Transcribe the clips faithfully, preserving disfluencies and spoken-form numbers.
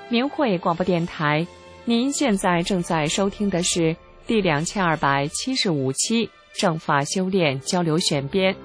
明慧广播电台，您现在正在收听的是第两千二百七十五期正法修炼交流选编。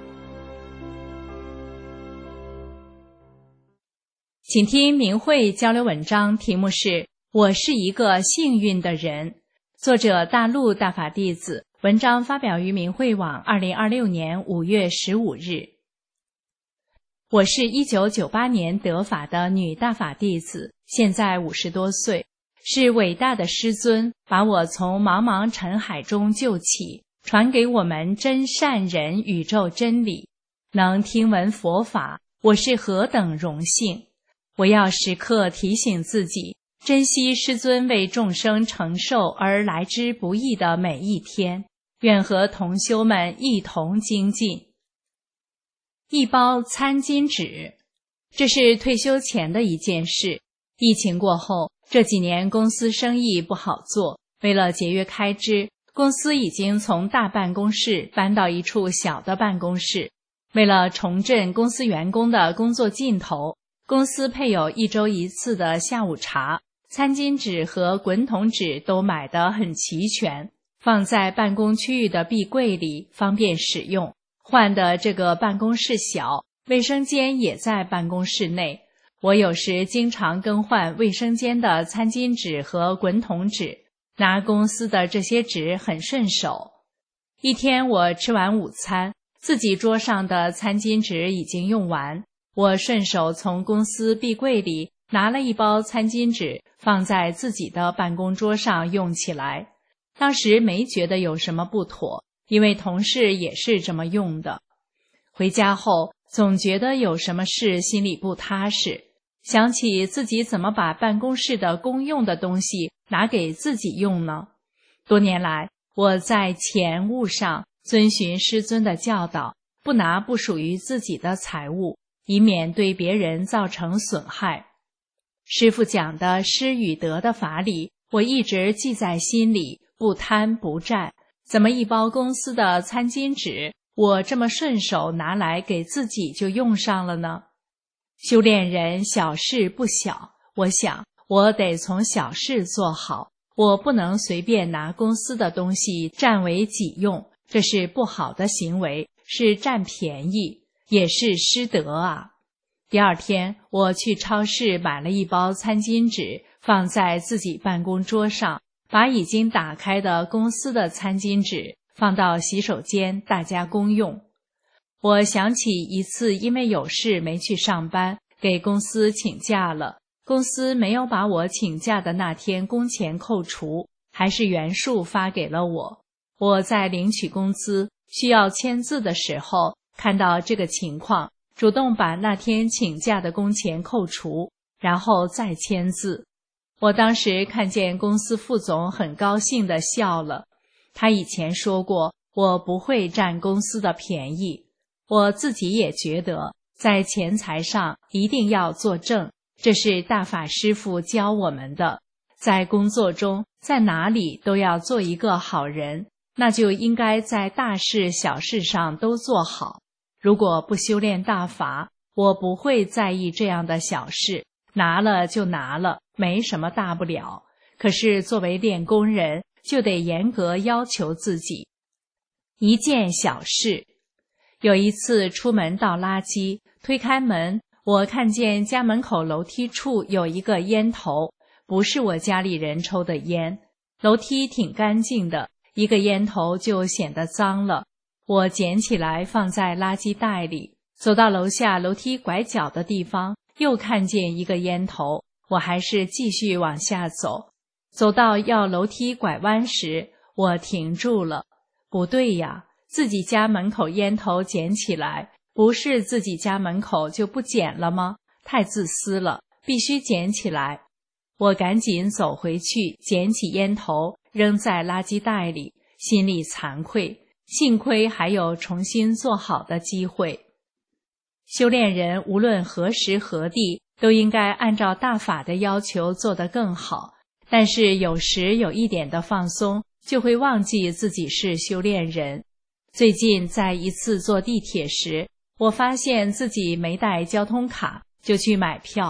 请听明慧交流文章，题目是我是一个幸运的人，作者大陆大法弟子，文章发表于明慧网二零二六年五月十五日。我是一九九八年得法的女大法弟子，现在五十多岁，是伟大的师尊把我从茫茫尘海中救起，传给我们真善人宇宙真理，能听闻佛法，我是何等荣幸！我要时刻提醒自己，珍惜师尊为众生承受而来之不易的每一天，愿和同修们一同精进。一包餐巾纸，这是退休前的一件事。疫情过后，这几年公司生意不好做，为了节约开支，公司已经从大办公室搬到一处小的办公室。为了重振公司员工的工作劲头，公司配有一周一次的下午茶，餐巾纸和滚筒纸都买得很齐全，放在办公区域的壁柜里，方便使用。换的这个办公室小，卫生间也在办公室内。我有时经常更换卫生间的餐巾纸和滚筒纸，拿公司的这些纸很顺手。一天我吃完午餐，自己桌上的餐巾纸已经用完，我顺手从公司壁柜里拿了一包餐巾纸，放在自己的办公桌上用起来。当时没觉得有什么不妥，因为同事也是这么用的。回家后总觉得有什么事心里不踏实，想起自己怎么把办公室的公用的东西拿给自己用呢？多年来，我在钱物上遵循师尊的教导，不拿不属于自己的财物，以免对别人造成损害。师父讲的施与得的法理，我一直记在心里，不贪不占。怎么一包公司的餐巾纸，我这么顺手拿来给自己就用上了呢？修炼人小事不小，我想我得从小事做好，我不能随便拿公司的东西占为己用，这是不好的行为，是占便宜，也是失德啊。第二天我去超市买了一包餐巾纸，放在自己办公桌上，把已经打开的公司的餐巾纸放到洗手间，大家公用。我想起一次因为有事没去上班，给公司请假了，公司没有把我请假的那天工钱扣除，还是原数发给了我。我在领取工资需要签字的时候，看到这个情况，主动把那天请假的工钱扣除，然后再签字。我当时看见公司副总很高兴地笑了，他以前说过我不会占公司的便宜，我自己也觉得在钱财上一定要做正，这是大法师父教我们的。在工作中，在哪里都要做一个好人，那就应该在大事小事上都做好。如果不修炼大法，我不会在意这样的小事，拿了就拿了，没什么大不了。可是作为练功人，就得严格要求自己。一件小事，有一次出门倒垃圾，推开门，我看见家门口楼梯处有一个烟头，不是我家里人抽的烟。楼梯挺干净的，一个烟头就显得脏了。我捡起来放在垃圾袋里，走到楼下楼梯拐角的地方，又看见一个烟头，我还是继续往下走。走到要楼梯拐弯时，我停住了。不对呀，自己家门口烟头捡起来，不是自己家门口就不捡了吗？太自私了，必须捡起来。我赶紧走回去，捡起烟头扔在垃圾袋里，心里惭愧，幸亏还有重新做好的机会。修炼人无论何时何地，都应该按照大法的要求做得更好，但是有时有一点的放松，就会忘记自己是修炼人。最近在一次坐地铁时，我发现自己没带交通卡，就去买票。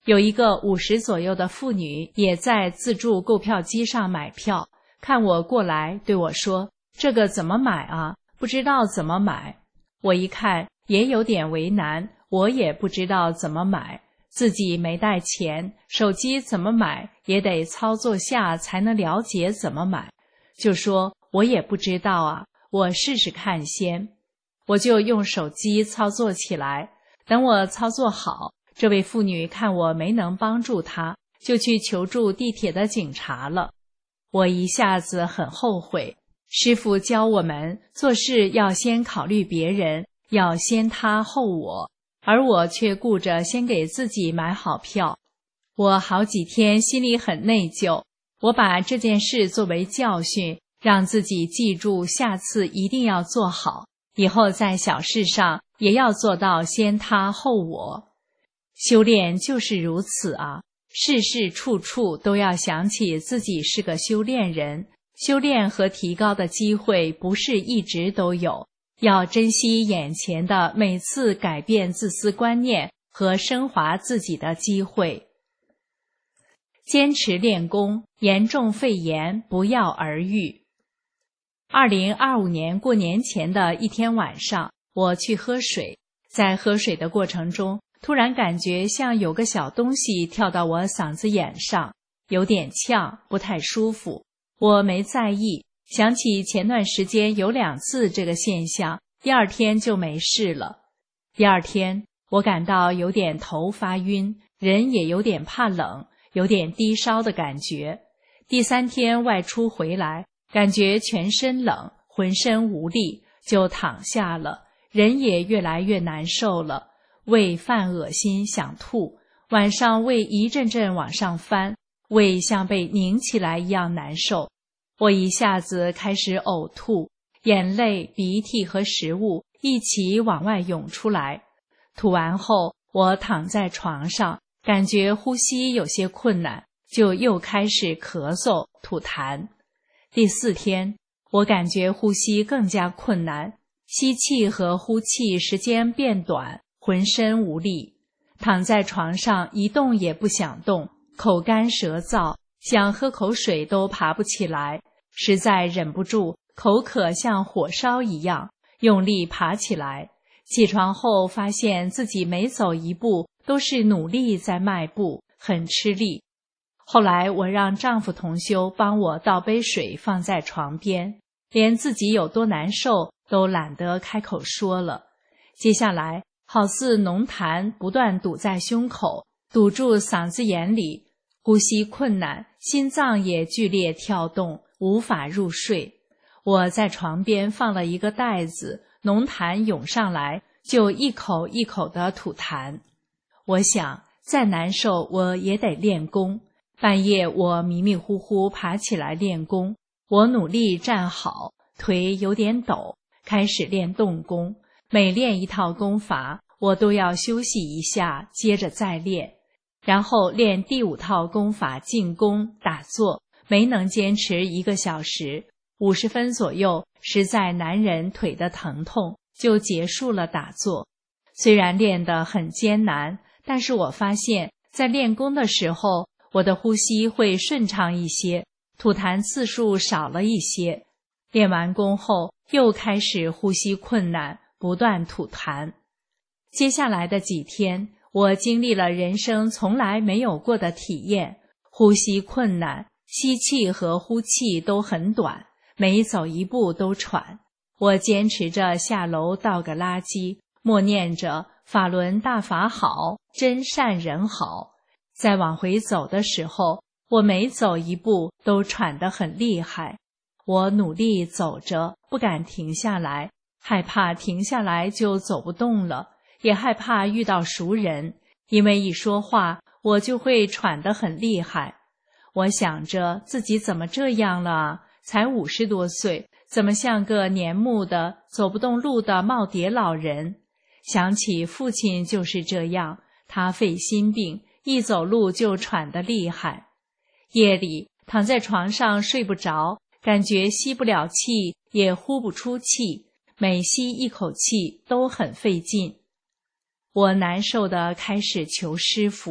有一个五十左右的妇女也在自助购票机上买票，看我过来对我说：“这个怎么买啊？不知道怎么买。”我一看也有点为难，我也不知道怎么买，自己没带钱，手机怎么买也得操作下才能了解怎么买，就说我也不知道啊，我试试看先。我就用手机操作起来，等我操作好，这位妇女看我没能帮助她，就去求助地铁的警察了。我一下子很后悔，师父教我们做事要先考虑别人，要先他后我，而我却顾着先给自己买好票。我好几天心里很内疚，我把这件事作为教训，让自己记住下次一定要做好，以后在小事上也要做到先他后我。修炼就是如此啊，事事处处都要想起自己是个修炼人，修炼和提高的机会不是一直都有，要珍惜眼前的每次改变自私观念和升华自己的机会。坚持练功，严重肺炎不药而愈。二零二五年过年前的一天晚上，我去喝水，在喝水的过程中，突然感觉像有个小东西跳到我嗓子眼上，有点呛，不太舒服。我没在意，想起前段时间有两次这个现象，第二天就没事了。第二天，我感到有点头发晕，人也有点怕冷，有点低烧的感觉。第三天外出回来，感觉全身冷，浑身无力，就躺下了，人也越来越难受了，胃犯恶心想吐，晚上胃一阵阵往上翻，胃像被拧起来一样难受。我一下子开始呕吐，眼泪、鼻涕和食物一起往外涌出来。吐完后，我躺在床上，感觉呼吸有些困难，就又开始咳嗽、吐痰。第四天，我感觉呼吸更加困难，吸气和呼气时间变短，浑身无力，躺在床上一动也不想动，口干舌燥，想喝口水都爬不起来，实在忍不住，口渴像火烧一样，用力爬起来。起床后发现自己每走一步都是努力在迈步，很吃力。后来我让丈夫同修帮我倒杯水放在床边，连自己有多难受都懒得开口说了。接下来好似浓痰不断堵在胸口，堵住嗓子眼里，呼吸困难，心脏也剧烈跳动，无法入睡。我在床边放了一个袋子，浓痰涌上来，就一口一口地吐痰。我想再难受我也得练功。半夜我迷迷糊糊爬起来练功，我努力站好，腿有点抖，开始练动功。每练一套功法，我都要休息一下，接着再练。然后练第五套功法静功打坐，没能坚持一个小时，五十分左右，实在难忍腿的疼痛，就结束了打坐。虽然练得很艰难，但是我发现在练功的时候，我的呼吸会顺畅一些，吐痰次数少了一些。练完功后，又开始呼吸困难，不断吐痰。接下来的几天，我经历了人生从来没有过的体验，呼吸困难，吸气和呼气都很短，每走一步都喘。我坚持着下楼倒个垃圾，默念着法轮大法好，真善人好。再往回走的时候，我每走一步都喘得很厉害。我努力走着，不敢停下来，害怕停下来就走不动了，也害怕遇到熟人，因为一说话我就会喘得很厉害。我想着自己怎么这样了，才五十多岁，怎么像个年暮的走不动路的耄耋老人。想起父亲就是这样，他肺心病，一走路就喘得厉害。夜里躺在床上睡不着，感觉吸不了气，也呼不出气，每吸一口气都很费劲。我难受地开始求师父，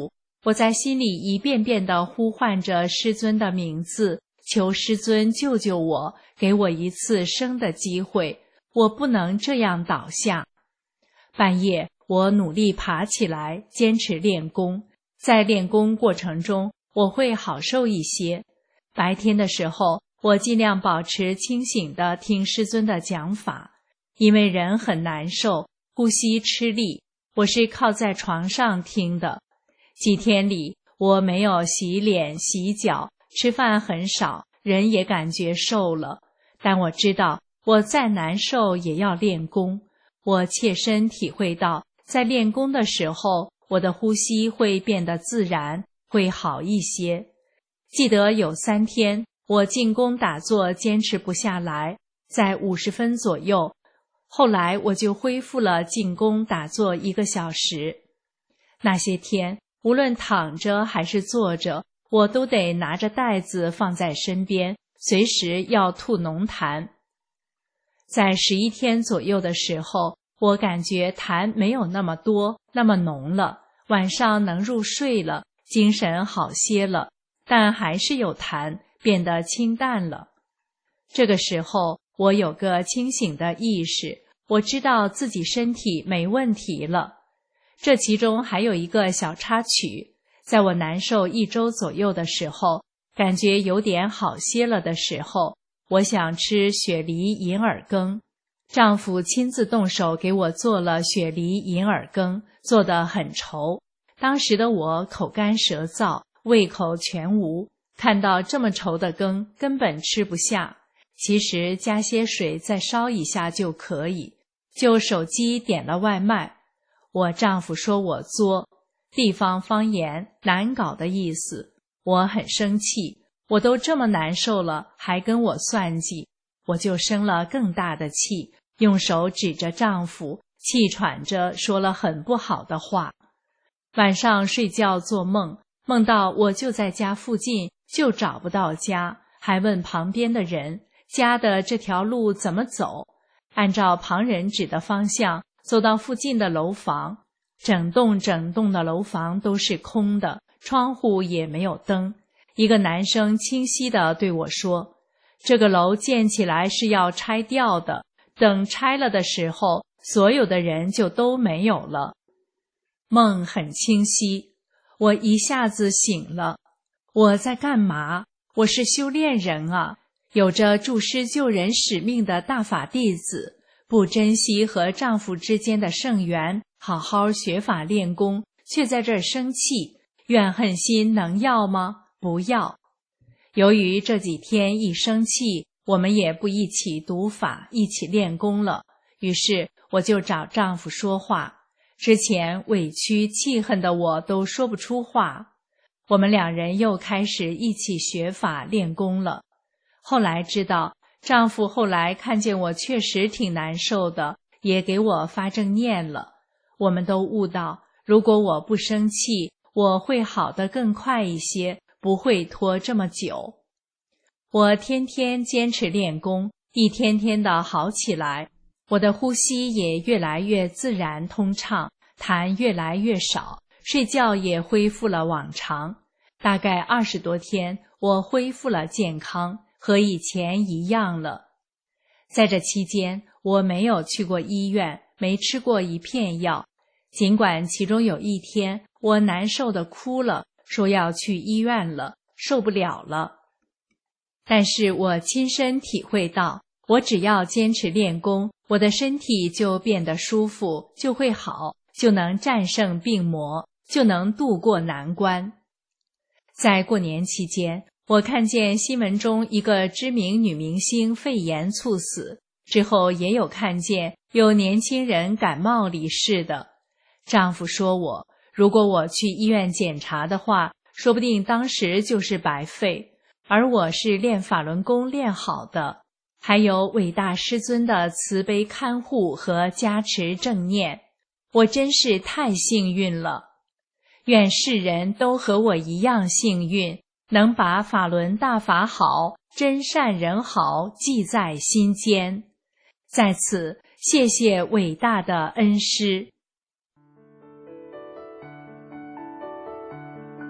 我在心里一遍遍地呼唤着师尊的名字，求师尊救救我，给我一次生的机会，我不能这样倒下。半夜，我努力爬起来，坚持练功。在练功过程中，我会好受一些。白天的时候，我尽量保持清醒地听师尊的讲法，因为人很难受，呼吸吃力，我是靠在床上听的。几天里，我没有洗脸洗脚，吃饭很少，人也感觉瘦了。但我知道，我再难受也要练功。我切身体会到，在练功的时候，我的呼吸会变得自然，会好一些。记得有三天，我静功打坐坚持不下来，在五十分左右，后来我就恢复了静功打坐一个小时。那些天，无论躺着还是坐着，我都得拿着袋子放在身边，随时要吐浓痰。在十一天左右的时候，我感觉痰没有那么多，那么浓了，晚上能入睡了，精神好些了，但还是有痰，变得清淡了。这个时候，我有个清醒的意识，我知道自己身体没问题了。这其中还有一个小插曲，在我难受一周左右的时候，感觉有点好些了的时候，我想吃雪梨银耳羹。丈夫亲自动手给我做了雪梨银耳羹，做得很稠。当时的我口干舌燥，胃口全无，看到这么稠的羹根本吃不下。其实加些水再烧一下就可以，就手机点了外卖。我丈夫说我作，地方方言难搞的意思。我很生气，我都这么难受了，还跟我算计，我就生了更大的气，用手指着丈夫，气喘着说了很不好的话。晚上睡觉做梦，梦到我就在家附近，就找不到家，还问旁边的人，家的这条路怎么走？按照旁人指的方向，走到附近的楼房，整栋整栋的楼房都是空的，窗户也没有灯。一个男生清晰地对我说，这个楼建起来是要拆掉的，等拆了的时候，所有的人就都没有了。梦很清晰，我一下子醒了。我在干嘛？我是修炼人啊，有着助师救人使命的大法弟子，不珍惜和丈夫之间的圣缘，好好学法练功，却在这儿生气，怨恨心能要吗？不要。由于这几天一生气，我们也不一起读法，一起练功了，于是我就找丈夫说话。之前委屈气恨的我都说不出话，我们两人又开始一起学法练功了。后来知道，丈夫后来看见我确实挺难受的，也给我发正念了。我们都悟到，如果我不生气，我会好得更快一些，不会拖这么久。我天天坚持练功，一天天的好起来，我的呼吸也越来越自然通畅，痰越来越少，睡觉也恢复了往常。大概二十多天，我恢复了健康，和以前一样了。在这期间，我没有去过医院，没吃过一片药。尽管其中有一天，我难受的哭了，说要去医院了，受不了了。但是我亲身体会到，我只要坚持练功，我的身体就变得舒服，就会好，就能战胜病魔，就能度过难关。在过年期间，我看见新闻中一个知名女明星肺炎猝死，之后也有看见有年轻人感冒离世的。丈夫说我，如果我去医院检查的话，说不定当时就是白费。而我是练法轮功练好的，还有伟大师尊的慈悲看护和加持正念，我真是太幸运了。愿世人都和我一样幸运，能把法轮大法好，真善人好记在心间。在此，谢谢伟大的恩师。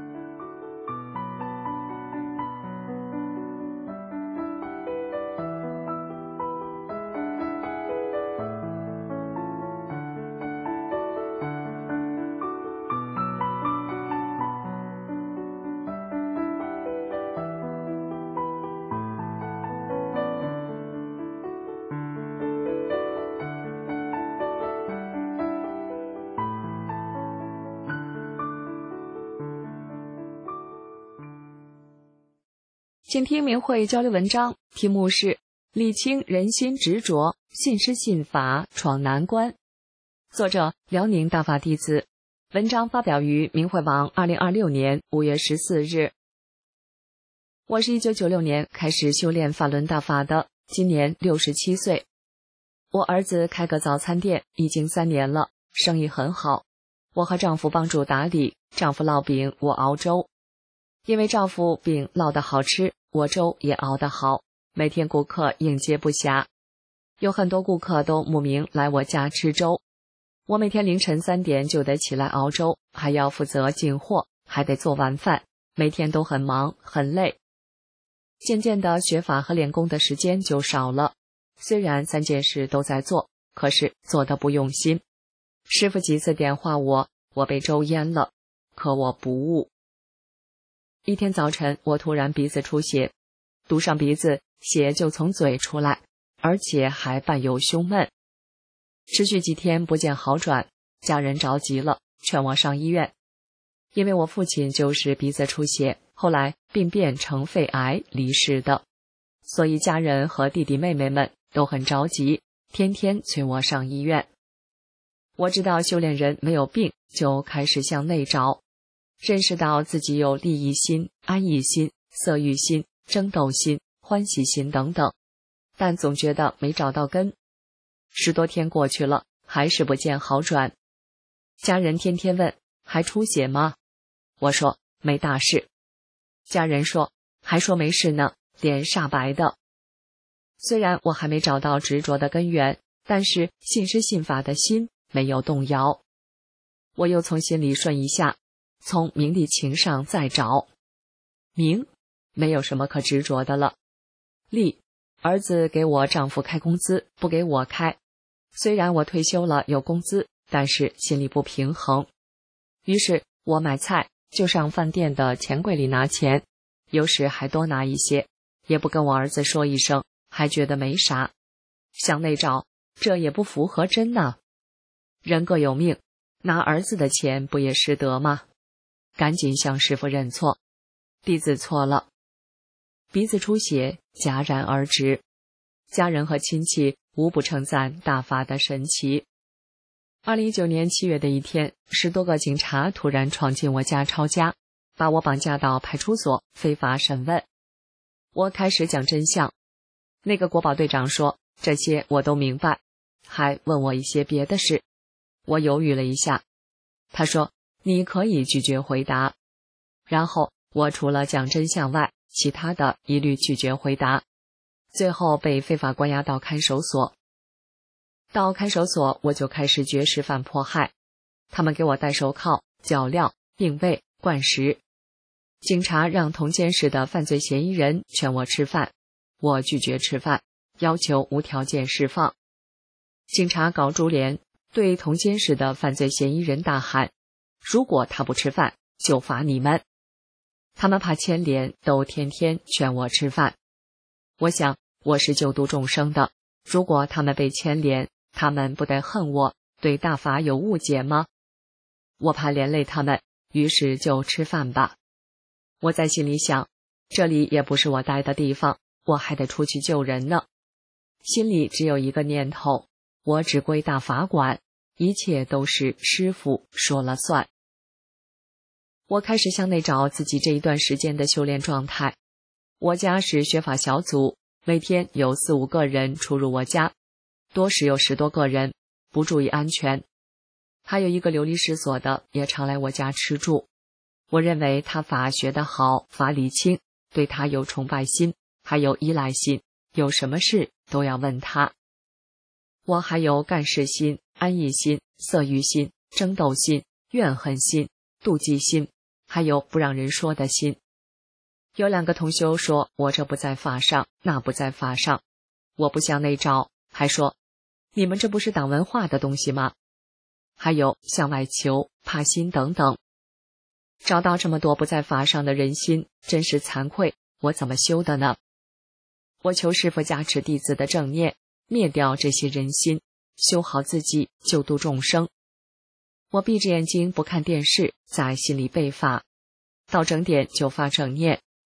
请听明慧交流文章，题目是理清人心执着，信师信法闯难关。作者辽宁大法弟子，文章发表于明慧网二零二六年五月十四日。我是一九九六年开始修炼法轮大法的，今年六十七岁。我儿子开个早餐店已经三年了，生意很好。我和丈夫帮助打理，丈夫烙饼，我熬粥。因为丈夫饼烙得好吃，我粥也熬得好，每天顾客应接不暇。有很多顾客都慕名来我家吃粥。我每天凌晨三点就得起来熬粥，还要负责进货，还得做晚饭，每天都很忙很累。渐渐的学法和练功的时间就少了，虽然三件事都在做，可是做得不用心。师傅几次点化我，我被粥淹了，可我不悟。一天早晨，我突然鼻子出血，堵上鼻子，血就从嘴出来，而且还伴有胸闷。持续几天不见好转，家人着急了，劝我上医院。因为我父亲就是鼻子出血，后来病变成肺癌离世的，所以家人和弟弟妹妹们都很着急，天天催我上医院。我知道修炼人没有病，就开始向内找，认识到自己有利益心、安逸心、色欲心、争斗心、欢喜心等等，但总觉得没找到根。十多天过去了，还是不见好转。家人天天问，还出血吗？我说没大事。家人说，还说没事呢，脸煞白的。虽然我还没找到执着的根源，但是信师信法的心没有动摇。我又从心里顺一下，从名利情上再找。名，没有什么可执着的了。利，儿子给我丈夫开工资，不给我开。虽然我退休了有工资，但是心里不平衡。于是我买菜就上饭店的钱柜里拿钱，有时还多拿一些，也不跟我儿子说一声，还觉得没啥。向内找，这也不符合真呢。人各有命，拿儿子的钱不也是得吗？赶紧向师父认错，弟子错了。鼻子出血戛然而止，家人和亲戚无不称赞大法的神奇。二零一九年七月的一天，十多个警察突然闯进我家抄家，把我绑架到派出所非法审问。我开始讲真相，那个国保队长说这些我都明白，还问我一些别的事。我犹豫了一下，他说你可以拒绝回答。然后我除了讲真相外，其他的一律拒绝回答，最后被非法关押到看守所。到看守所，我就开始绝食犯迫害，他们给我戴手铐、脚镣、定位、灌食。警察让同监室的犯罪嫌疑人劝我吃饭，我拒绝吃饭，要求无条件释放。警察搞株连，对同监室的犯罪嫌疑人大喊，如果他不吃饭，就罚你们。他们怕牵连，都天天劝我吃饭。我想我是救度众生的，如果他们被牵连，他们不得恨我，对大法有误解吗？我怕连累他们，于是就吃饭吧。我在心里想，这里也不是我待的地方，我还得出去救人呢。心里只有一个念头，我只归大法管，一切都是师父说了算。我开始向内找自己这一段时间的修炼状态。我家是学法小组，每天有四五个人出入我家，多时有十多个人，不注意安全。还有一个流离失所的也常来我家吃住。我认为他法学得好，法理清，对他有崇拜心，还有依赖心，有什么事都要问他。我还有干事心、安逸心、色欲心、争斗心、怨恨心、妒忌心，还有不让人说的心。有两个同修说我这不在法上，那不在法上。我不向内找，还说你们这不是党文化的东西吗？还有向外求、怕心等等。找到这么多不在法上的人心，真是惭愧，我怎么修的呢？我求师父加持弟子的正念，灭掉这些人心，修好自己，救度众生。我闭着眼睛不看电视，在心里背法，到整点就发正念，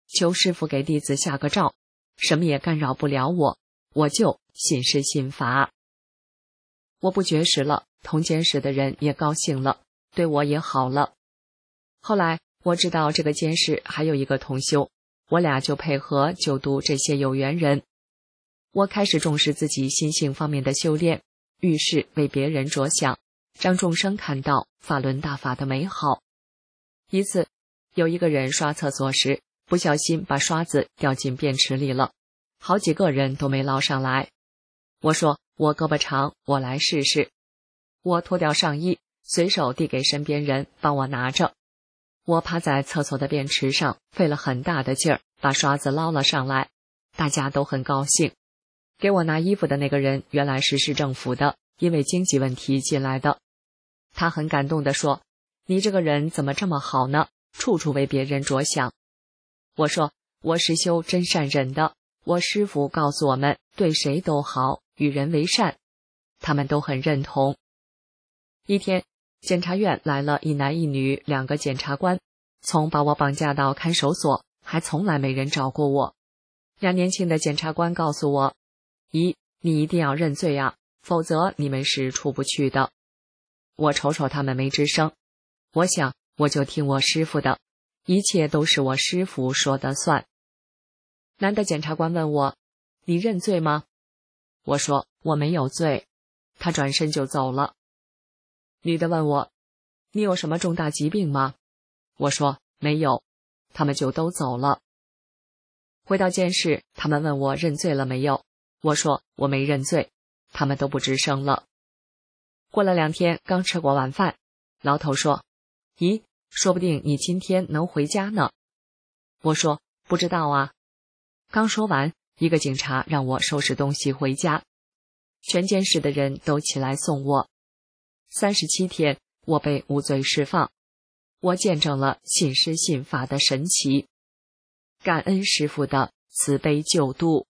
求师父给弟子下个诏，什么也干扰不了我，我就信师信法。我不绝食了，同监室的人也高兴了，对我也好了。后来我知道这个监室还有一个同修，我俩就配合就读这些有缘人。我开始重视自己心性方面的修炼，遇事为别人着想，让众生看到法轮大法的美好。一次，有一个人刷厕所时，不小心把刷子掉进便池里了，好几个人都没捞上来。我说我胳膊长，我来试试。我脱掉上衣，随手递给身边人帮我拿着。我趴在厕所的便池上，费了很大的劲儿把刷子捞了上来，大家都很高兴。给我拿衣服的那个人原来是市政府的，因为经济问题进来的。他很感动地说，你这个人怎么这么好呢？处处为别人着想。我说我是修真善忍的，我师父告诉我们对谁都好，与人为善。他们都很认同。一天，检察院来了一男一女两个检察官，从把我绑架到看守所，还从来没人找过我。俩年轻的检察官告诉我，一，你一定要认罪啊，否则你们是出不去的。我瞅瞅他们没吱声，我想我就听我师父的，一切都是我师父说的算。男的检察官问我，你认罪吗？我说我没有罪。他转身就走了。女的问我，你有什么重大疾病吗？我说没有。他们就都走了。回到监室，他们问我认罪了没有，我说我没认罪，他们都不吱声了。过了两天，刚吃过晚饭，牢头说，咦，说不定你今天能回家呢。我说不知道啊。刚说完，一个警察让我收拾东西回家，全监室的人都起来送我。三十七天，我被无罪释放，我见证了信师信法的神奇，感恩师父的慈悲救度。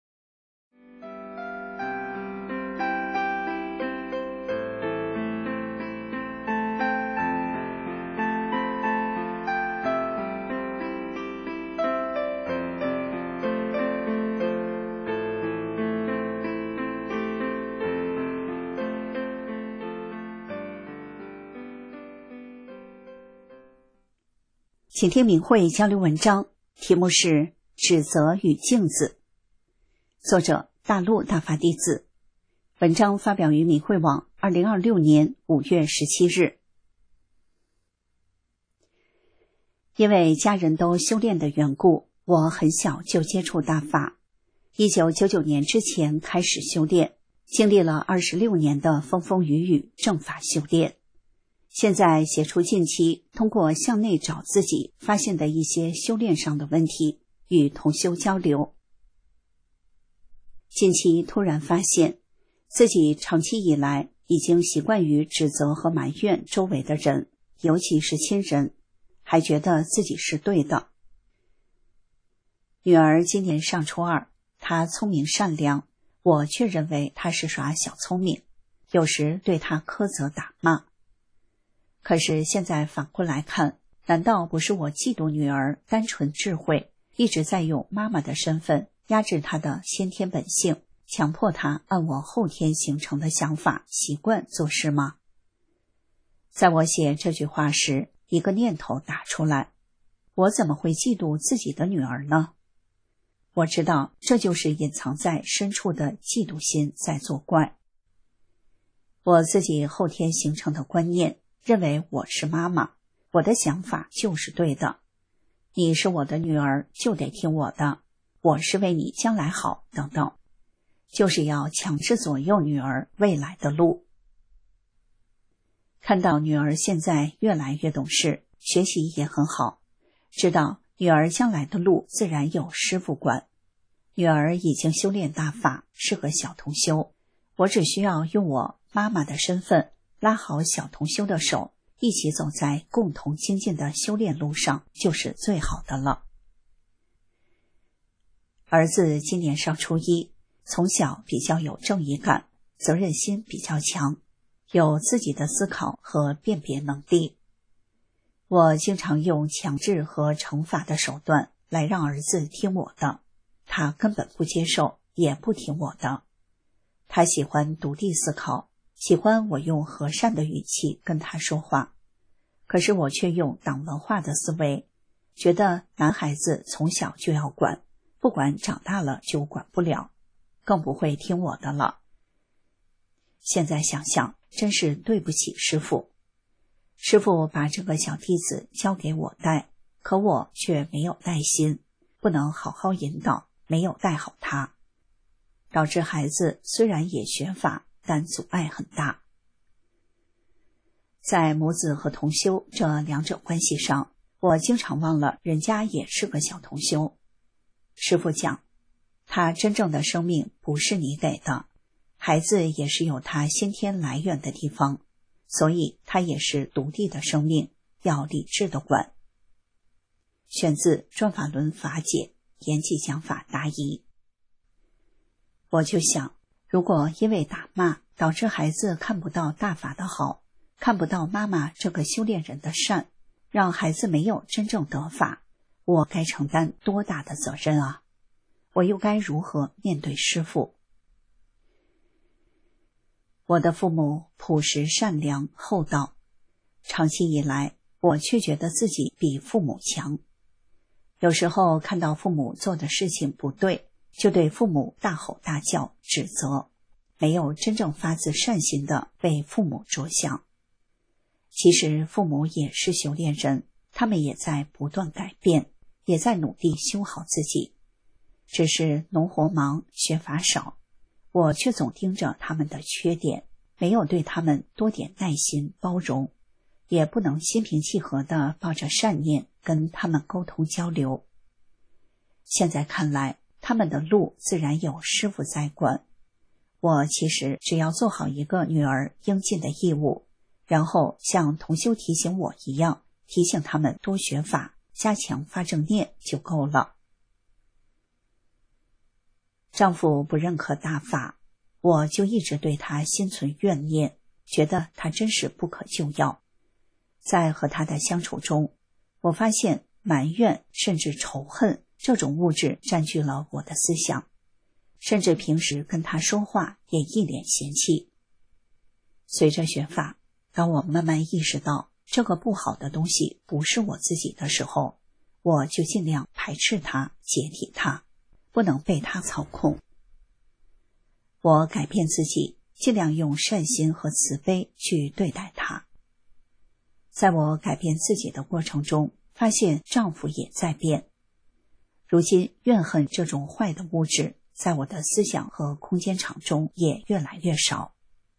请听明慧交流文章，题目是《指责与镜子》，作者大陆大法弟子。文章发表于明慧网二零二六年五月十七日。因为家人都修炼的缘故，我很小就接触大法。一九九九年之前开始修炼，经历了二十六年的风风雨雨正法修炼。现在写出近期通过向内找自己发现的一些修炼上的问题，与同修交流。近期突然发现自己长期以来已经习惯于指责和埋怨周围的人，尤其是亲人，还觉得自己是对的。女儿今年上初二，她聪明善良，我却认为她是耍小聪明，有时对她苛责打骂。可是现在反过来看，难道不是我嫉妒女儿单纯智慧，一直在用妈妈的身份压制她的先天本性，强迫她按我后天形成的想法习惯做事吗？在我写这句话时，一个念头打出来，我怎么会嫉妒自己的女儿呢？我知道这就是隐藏在深处的嫉妒心在作怪。我自己后天形成的观念，认为我是妈妈，我的想法就是对的，你是我的女儿就得听我的，我是为你将来好等等，就是要强制左右女儿未来的路。看到女儿现在越来越懂事，学习也很好，知道女儿将来的路自然有师父管。女儿已经修炼大法，适合小同修，我只需要用我妈妈的身份拉好小同修的手，一起走在共同精进的修炼路上，就是最好的了。儿子今年上初一，从小比较有正义感，责任心比较强，有自己的思考和辨别能力。我经常用强制和惩罚的手段来让儿子听我的，他根本不接受，也不听我的。他喜欢独立思考，喜欢我用和善的语气跟他说话，可是我却用党文化的思维，觉得男孩子从小就要管，不管长大了就管不了，更不会听我的了。现在想想，真是对不起师父。师父把这个小弟子交给我带，可我却没有耐心，不能好好引导，没有带好他，导致孩子虽然也学法，但阻碍很大。在母子和同修这两者关系上，我经常忘了人家也是个小同修。师父讲，他真正的生命不是你给的，孩子也是有他先天来源的地方，所以他也是独立的生命，要理智的管。选自转法轮法解，延吉讲法答疑。我就想，如果因为打骂导致孩子看不到大法的好，看不到妈妈这个修炼人的善，让孩子没有真正得法，我该承担多大的责任啊！我又该如何面对师父？我的父母朴实善良厚道，长期以来我却觉得自己比父母强。有时候看到父母做的事情不对，就对父母大吼大叫指责，没有真正发自善心的为父母着想。其实父母也是修炼人，他们也在不断改变，也在努力修好自己，只是农活忙，学法少，我却总盯着他们的缺点，没有对他们多点耐心包容，也不能心平气和地抱着善念跟他们沟通交流。现在看来，他们的路自然有师父在管，我其实只要做好一个女儿应尽的义务，然后像同修提醒我一样，提醒他们多学法，加强发正念就够了。丈夫不认可大法，我就一直对他心存怨念，觉得他真是不可救药。在和他的相处中，我发现埋怨甚至仇恨这种物质占据了我的思想，甚至平时跟他说话也一脸嫌弃。随着学法，当我慢慢意识到这个不好的东西不是我自己的时候，我就尽量排斥它，解体它，不能被它操控。我改变自己，尽量用善心和慈悲去对待它。在我改变自己的过程中，发现丈夫也在变。如今怨恨这种坏的物质在我的思想和空间场中也越来越少。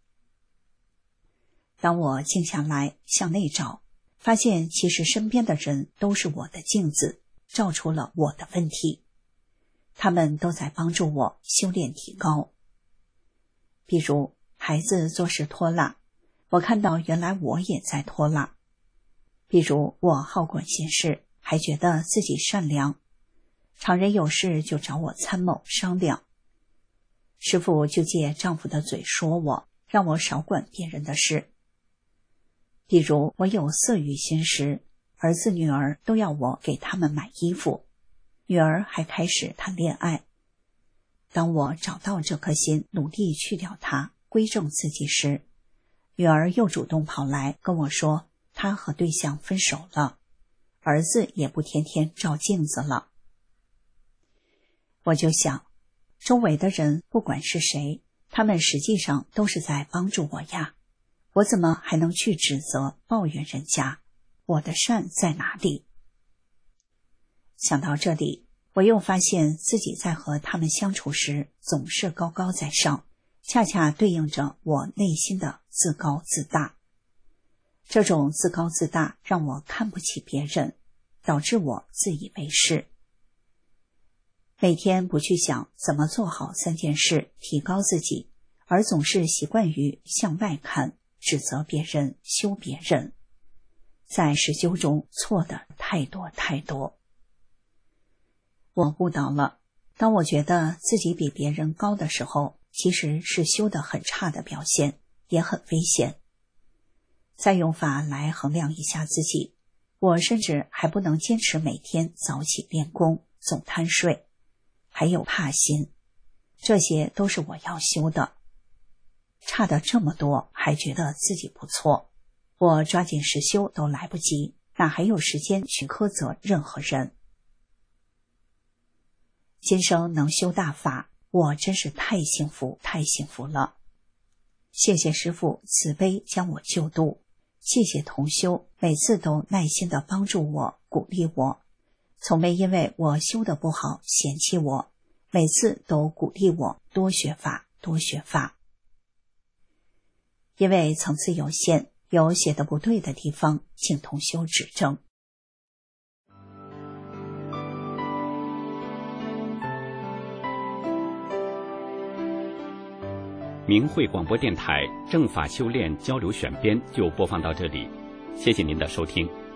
当我静下来向内找，发现其实身边的人都是我的镜子，照出了我的问题，他们都在帮助我修炼提高。比如孩子做事拖拉，我看到原来我也在拖拉。比如我好管闲事，还觉得自己善良，常人有事就找我参谋商量，师父就借丈夫的嘴说我，让我少管别人的事。比如我有色欲心时，儿子女儿都要我给他们买衣服，女儿还开始谈恋爱。当我找到这颗心，努力去掉它，归正自己时，女儿又主动跑来跟我说她和对象分手了，儿子也不天天照镜子了。我就想，周围的人不管是谁，他们实际上都是在帮助我呀，我怎么还能去指责抱怨人家？我的善在哪里？想到这里，我又发现自己在和他们相处时总是高高在上，恰恰对应着我内心的自高自大。这种自高自大让我看不起别人，导致我自以为是。每天不去想怎么做好三件事提高自己，而总是习惯于向外看，指责别人，羞别人，在实修中错的太多太多。我悟到了，当我觉得自己比别人高的时候，其实是修得很差的表现，也很危险。再用法来衡量一下自己， 我甚至还不能坚持每天早起练功，总贪睡，还有怕心，这些都是我要修的。差的这么多，还觉得自己不错，我抓紧实修都来不及，哪还有时间去苛责任何人？今生能修大法，我真是太幸福太幸福了。谢谢师父慈悲将我救度，谢谢同修每次都耐心地帮助我，鼓励我，从没因为我修得不好嫌弃我，每次都鼓励我多学法多学法。因为层次有限，有写的不对的地方，请同修指正。 明慧广播电台正法修炼交流选编就播放到这里，谢谢您的收听。